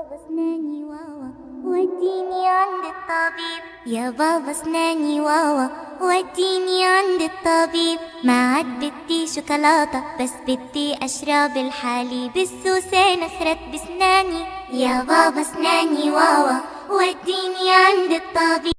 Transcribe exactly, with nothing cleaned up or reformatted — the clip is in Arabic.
بابا اسناني واوا وديني عند الطبيب. يا بابا اسناني واوا وديني عند الطبيب. ما عاد بدي شوكولاتة بس بدي اشرب الحليب. السوسة نخرت بسناني. يا بابا اسناني واوا وديني عند الطبيب.